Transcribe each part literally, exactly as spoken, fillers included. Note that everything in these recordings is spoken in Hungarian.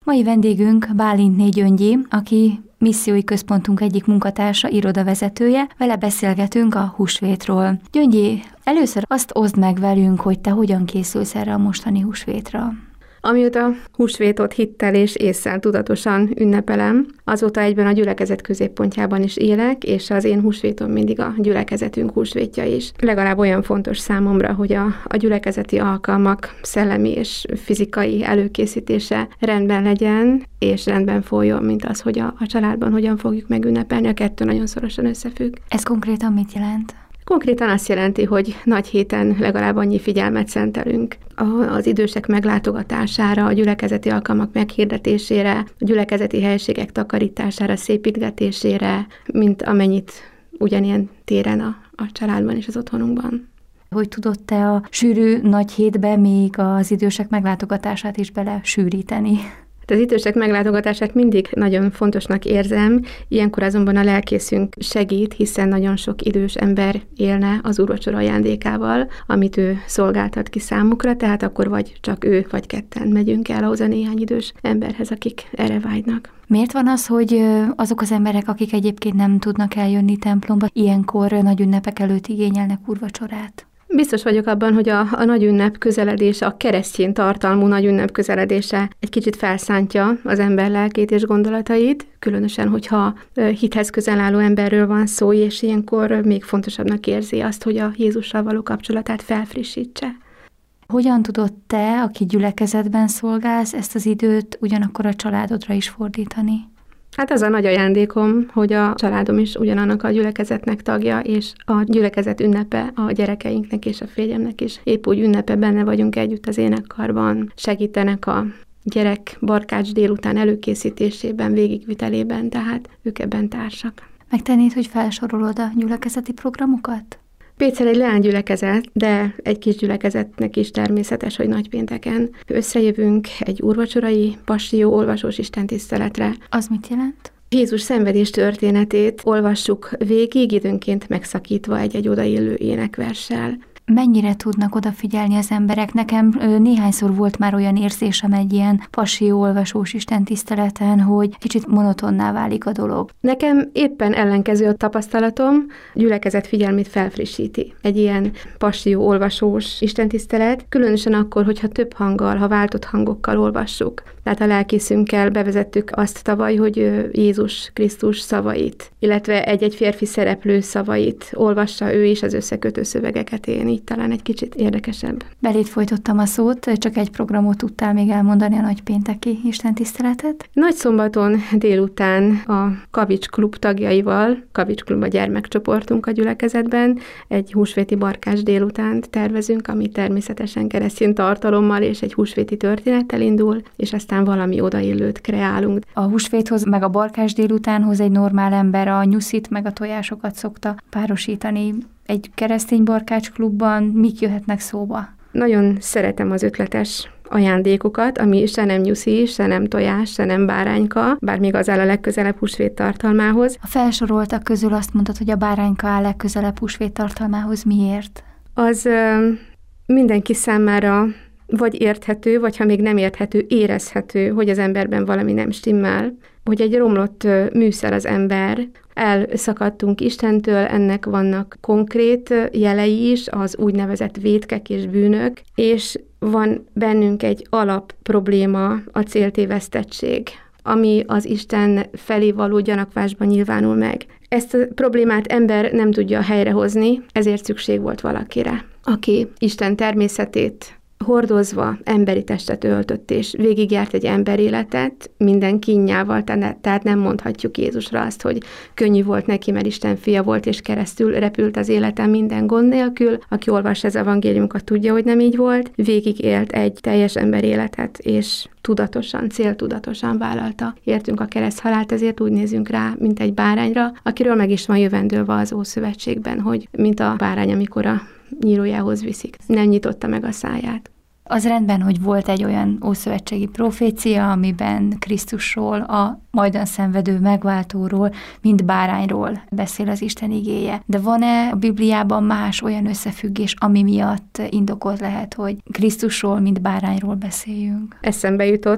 Mai vendégünk Bálintné Gyöngyi, aki missziói központunk egyik munkatársa, irodavezetője, vele beszélgetünk a húsvétról. Gyöngyi, először azt oszd meg velünk, hogy te hogyan készülsz erre a mostani húsvétra. Amióta húsvétot hittel és ésszel tudatosan ünnepelem, azóta egyben a gyülekezet középpontjában is élek, és az én húsvétom mindig a gyülekezetünk húsvétja is. Legalább olyan fontos számomra, hogy a, a gyülekezeti alkalmak szellemi és fizikai előkészítése rendben legyen, és rendben folyjon, mint az, hogy a, a családban hogyan fogjuk megünnepelni. A kettő nagyon szorosan összefügg. Ez konkrétan mit jelent? Konkrétan azt jelenti, hogy nagy héten legalább annyi figyelmet szentelünk az idősek meglátogatására, a gyülekezeti alkalmak meghirdetésére, a gyülekezeti helységek takarítására, szépítgetésére, mint amennyit ugyanilyen téren a, a családban és az otthonunkban. Hogy tudod te a sűrű nagy hétbe még az idősek meglátogatását is bele sűríteni? Az idősek meglátogatását mindig nagyon fontosnak érzem, ilyenkor azonban a lelkészünk segít, hiszen nagyon sok idős ember élne az úrvacsora ajándékával, amit ő szolgáltat ki számukra, tehát akkor vagy csak ő, vagy ketten megyünk el ahhoz a néhány idős emberhez, akik erre vágynak. Miért van az, hogy azok az emberek, akik egyébként nem tudnak eljönni templomba, ilyenkor nagy ünnepek előtt igényelnek úrvacsorát? Biztos vagyok abban, hogy a, a nagy ünnep közeledése, a keresztény tartalmú nagy ünnep közeledése egy kicsit felszántja az ember lelkét és gondolatait, különösen, hogyha hithez közel álló emberről van szó, és ilyenkor még fontosabbnak érzi azt, hogy a Jézussal való kapcsolatát felfrissítse. Hogyan tudod te, aki gyülekezetben szolgálsz, ezt az időt ugyanakkor a családodra is fordítani? Hát az a nagy ajándékom, hogy a családom is ugyanannak a gyülekezetnek tagja, és a gyülekezet ünnepe a gyerekeinknek és a férjemnek is épp úgy ünnepe, benne vagyunk együtt az énekkarban, segítenek a gyerek barkács délután előkészítésében, végigvitelében, tehát ők ebben társak. Megtennéd, hogy felsorolod a gyülekezeti programokat? Pécsel egy leánygyülekezet, de egy kis gyülekezetnek is természetes, hogy nagypénteken összejövünk egy úrvacsorai passió olvasós istentiszteletre. Az mit jelent? Jézus szenvedés történetét olvassuk végig, időnként megszakítva egy-egy odaillő énekverssel. Mennyire tudnak odafigyelni az emberek? Nekem néhányszor volt már olyan érzésem egy ilyen passió olvasós istentiszteleten, hogy kicsit monotonná válik a dolog. Nekem éppen ellenkező a tapasztalatom, gyülekezet figyelmét felfrissíti. Egy ilyen passió olvasós istentisztelet, különösen akkor, hogyha több hanggal, ha váltott hangokkal olvassuk. Tehát a lelkészünkkel bevezettük azt tavaly, hogy Jézus Krisztus szavait, illetve egy-egy férfi szereplő szavait olvassa ő is, az összekötő szövegeket, én így talán egy kicsit érdekesebb. Beléd folytottam a szót, csak egy programot tudtál még elmondani, a nagypénteki istentiszteletet? Nagyszombaton délután a Kavics Klub tagjaival, Kavics Klub a gyermekcsoportunk a gyülekezetben, egy húsvéti barkás délutánt tervezünk, ami természetesen keresztény tartalommal és egy húsvéti történettel indul, és aztán valami odaillőt kreálunk. A húsvéthoz, meg a barkás délutánhoz egy normál ember a nyuszit, meg a tojásokat szokta párosítani. Egy keresztény barkács klubban mik jöhetnek szóba? Nagyon szeretem az ötletes ajándékokat, ami se nem nyuszi, se nem tojás, se nem bárányka, bár még az áll a legközelebb húsvét tartalmához. A felsoroltak közül azt mondtad, hogy a bárányka áll legközelebb húsvét tartalmához. Miért? Az ö, mindenki számára vagy érthető, vagy ha még nem érthető, érezhető, hogy az emberben valami nem stimmel, hogy egy romlott műszer az ember, elszakadtunk Istentől, ennek vannak konkrét jelei is, az úgynevezett vétkek és bűnök, és van bennünk egy alap probléma, a céltévesztettség, ami az Isten felé való gyanakvásban nyilvánul meg. Ezt a problémát ember nem tudja helyrehozni, ezért szükség volt valakire, aki Isten természetét hordozva emberi testet öltött, és végigjárt egy emberéletet minden kínjával, tehát nem mondhatjuk Jézusra azt, hogy könnyű volt neki, mert Isten fia volt, és keresztül repült az életen minden gond nélkül. Aki olvassa az evangéliumokat, tudja, hogy nem így volt. Végig élt egy teljes emberéletet, és tudatosan, céltudatosan vállalta. Értünk a kereszthalált, ezért úgy nézünk rá, mint egy bárányra, akiről meg is van jövendőlve az Ószövetségben, hogy mint a bárány, amikor a nyírójához viszik. Nem nyitotta meg a száját. Az rendben, hogy volt egy olyan ószövetségi profécia, amiben Krisztusról, a majdan szenvedő megváltóról, mint bárányról beszél az Isten igéje. De van-e a Bibliában más olyan összefüggés, ami miatt indokolt lehet, hogy Krisztusról, mint bárányról beszéljünk? Eszembe jutott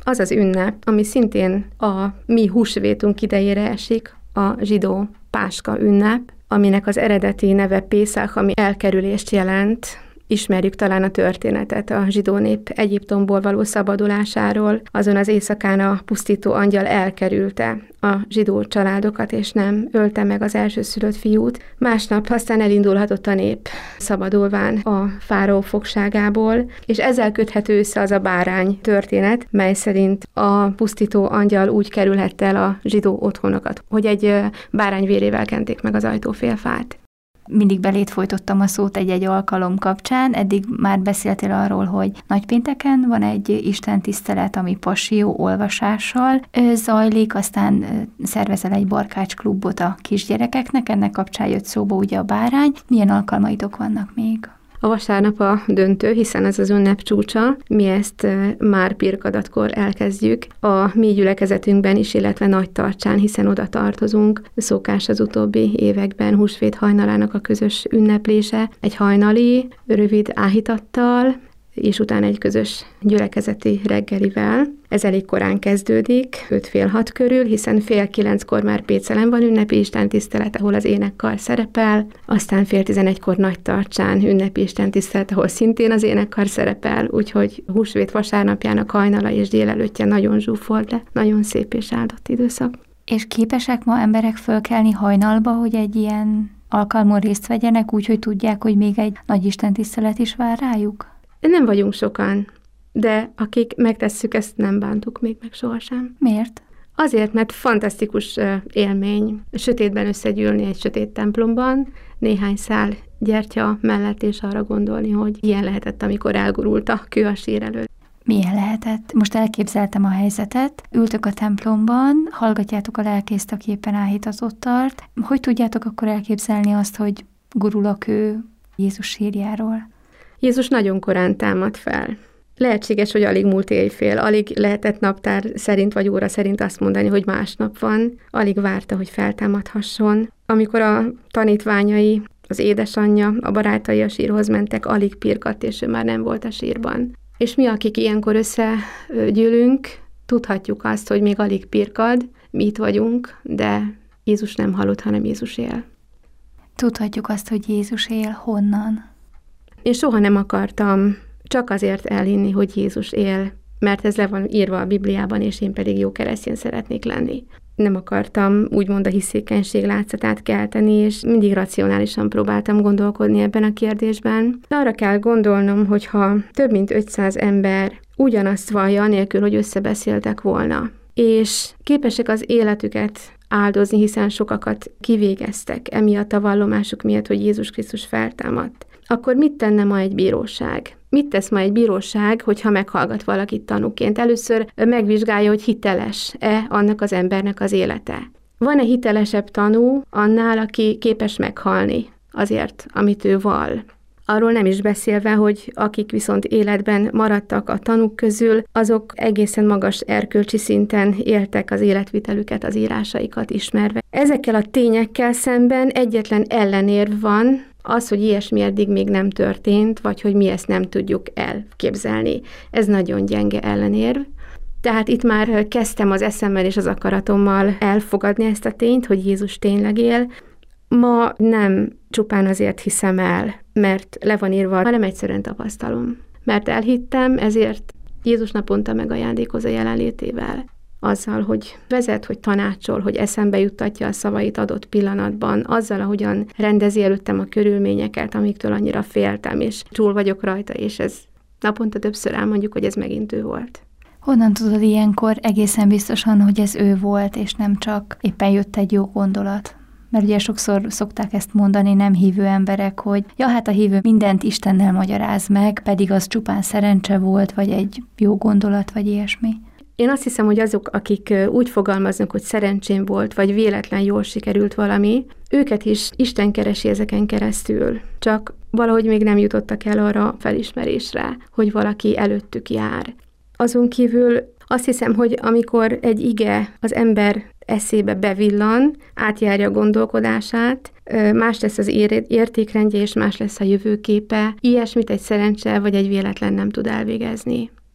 az az ünnep, ami szintén a mi húsvétunk idejére esik, a zsidó Páska ünnep, aminek az eredeti neve Pészach, ami elkerülést jelent. Ismerjük talán a történetet a zsidó nép Egyiptomból való szabadulásáról. Azon az éjszakán a pusztító angyal elkerülte a zsidó családokat, és nem ölte meg az elsőszülött fiút. Másnap aztán elindulhatott a nép szabadulván a fáraó fogságából, és ezzel köthető össze az a bárány történet, mely szerint a pusztító angyal úgy kerülhett el a zsidó otthonokat, hogy egy bárány vérével kenték meg az ajtófélfát. Mindig belét folytottam a szót egy-egy alkalom kapcsán, eddig már beszéltél arról, hogy nagypénteken van egy istentisztelet, ami passió olvasással zajlik, aztán szervezel egy barkácsklubot a kisgyerekeknek, ennek kapcsán jött szóba ugye a bárány. Milyen alkalmaitok vannak még? A vasárnap a döntő, hiszen ez az ünnep csúcsa. Mi ezt már pirkadatkor elkezdjük. A mi gyülekezetünkben is, illetve Nagytartsán, hiszen oda tartozunk. Szokás az utóbbi években húsvét hajnalának a közös ünneplése. Egy hajnali, rövid áhítattal, és utána egy közös gyülekezeti reggelivel. Ez elég korán kezdődik, öt fél hat körül, hiszen fél kilenckor már Pécelen van ünnepi istentisztelet, ahol az énekkar szerepel, aztán fél tizenegykor Nagytartsán ünnepi istentisztelet, ahol szintén az énekkar szerepel, úgyhogy húsvét vasárnapjának hajnala és délelőttje nagyon zsúfolt, de nagyon szép és áldott időszak. És képesek ma emberek fölkelni hajnalba, hogy egy ilyen alkalmon részt vegyenek, úgyhogy tudják, hogy még egy nagy istentisztelet is vár rájuk? Nem vagyunk sokan, de akik megtesszük, ezt nem bántuk még meg sohasem. Miért? Azért, mert fantasztikus élmény sötétben összegyűlni egy sötét templomban, néhány szál gyertya mellett, és arra gondolni, hogy ilyen lehetett, amikor elgurult a kő a sír előtt. Milyen lehetett? Most elképzeltem a helyzetet. Ültök a templomban, hallgatjátok a lelkészt, aki éppen áhítatot tart. Hogy tudjátok akkor elképzelni azt, hogy gurul a kő Jézus sírjáról? Jézus nagyon korán támad fel. Lehetséges, hogy alig múlt éjfél, alig lehetett naptár szerint vagy óra szerint azt mondani, hogy másnap van, alig várta, hogy feltámadhasson. Amikor a tanítványai, az édesanyja, a barátai a sírhoz mentek, alig pirkadt, és ő már nem volt a sírban. És mi, akik ilyenkor összegyűlünk, tudhatjuk azt, hogy még alig pirkad, mi itt vagyunk, de Jézus nem halott, hanem Jézus él. Tudhatjuk azt, hogy Jézus él, honnan? Én soha nem akartam csak azért elhinni, hogy Jézus él, mert ez le van írva a Bibliában, és én pedig jó keresztény szeretnék lenni. Nem akartam úgymond a hiszékenység látszatát kelteni, és mindig racionálisan próbáltam gondolkodni ebben a kérdésben. De arra kell gondolnom, hogyha több mint ötszáz ember ugyanazt vallja, anélkül, hogy összebeszéltek volna, és képesek az életüket áldozni, hiszen sokakat kivégeztek emiatt a vallomásuk miatt, hogy Jézus Krisztus feltámadt, akkor mit tenne ma egy bíróság? Mit tesz ma egy bíróság, hogyha meghallgat valakit tanúként? Először megvizsgálja, hogy hiteles-e annak az embernek az élete. Van-e hitelesebb tanú annál, aki képes meghalni azért, amit ő vall? Arról nem is beszélve, hogy akik viszont életben maradtak a tanúk közül, azok egészen magas erkölcsi szinten éltek az életvitelüket, az írásaikat ismerve. Ezekkel a tényekkel szemben egyetlen ellenérv van, az, hogy ilyesmi eddig még nem történt, vagy hogy mi ezt nem tudjuk elképzelni. Ez nagyon gyenge ellenérv. Tehát itt már kezdtem az eszemmel és az akaratommal elfogadni ezt a tényt, hogy Jézus tényleg él. Ma nem csupán azért hiszem el, mert le van írva, hanem egyszerűen tapasztalom. Mert elhittem, ezért Jézus naponta megajándékoz a jelenlétével. Azzal, hogy vezet, hogy tanácsol, hogy eszembe juttatja a szavait adott pillanatban, azzal, ahogyan rendezi előttem a körülményeket, amiktől annyira féltem, és túl vagyok rajta, és ez naponta többször elmondjuk, hogy ez megint ő volt. Honnan tudod ilyenkor egészen biztosan, hogy ez ő volt, és nem csak éppen jött egy jó gondolat? Mert ugye sokszor szokták ezt mondani nem hívő emberek, hogy ja, hát a hívő mindent Istennel magyaráz meg, pedig az csupán szerencse volt, vagy egy jó gondolat, vagy ilyesmi. Én azt hiszem, hogy azok, akik úgy fogalmaznak, hogy szerencsém volt, vagy véletlen jól sikerült valami, őket is Isten keresi ezeken keresztül. Csak valahogy még nem jutottak el arra a felismerésre, hogy valaki előttük jár. Azon kívül azt hiszem, hogy amikor egy ige az ember eszébe bevillan, átjárja a gondolkodását, más lesz az értékrendje, és más lesz a jövőképe, ilyesmit egy szerencse vagy egy véletlen nem tud elvégezni.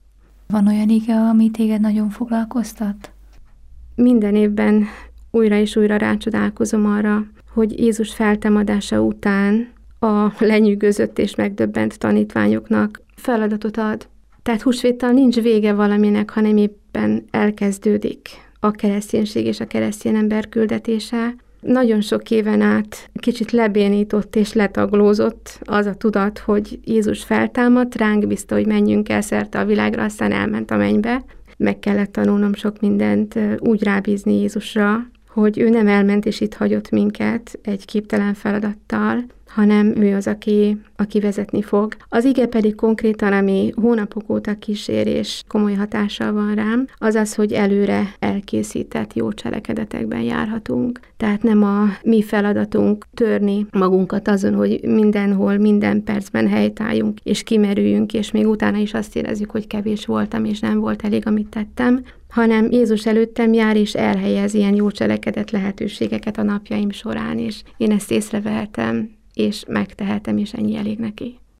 Van olyan ige, ami téged nagyon foglalkoztat? Minden évben újra és újra rácsodálkozom arra, hogy Jézus feltámadása után a lenyűgözött és megdöbbent tanítványoknak feladatot ad. Tehát húsvéttal nincs vége valaminek, hanem éppen elkezdődik a kereszténység és a keresztény ember küldetése. Nagyon sok éven át kicsit lebénított és letaglózott az a tudat, hogy Jézus feltámadt, ránk bízta, hogy menjünk el szerte a világra, aztán elment a mennybe. Meg kellett tanulnom sok mindent úgy rábízni Jézusra, hogy ő nem elment és itt hagyott minket egy képtelen feladattal, hanem ő az, aki, aki vezetni fog. Az ige pedig konkrétan, ami hónapok óta kísér és komoly hatással van rám, az az, hogy előre elkészített jó cselekedetekben járhatunk. Tehát nem a mi feladatunk törni magunkat azon, hogy mindenhol, minden percben helytálljunk, és kimerüljünk, és még utána is azt érezzük, hogy kevés voltam, és nem volt elég, amit tettem, hanem Jézus előttem jár, és elhelyez ilyen jó cselekedet lehetőségeket a napjaim során, és én ezt észrevehetem, és megtehetem, és ennyi elég neki.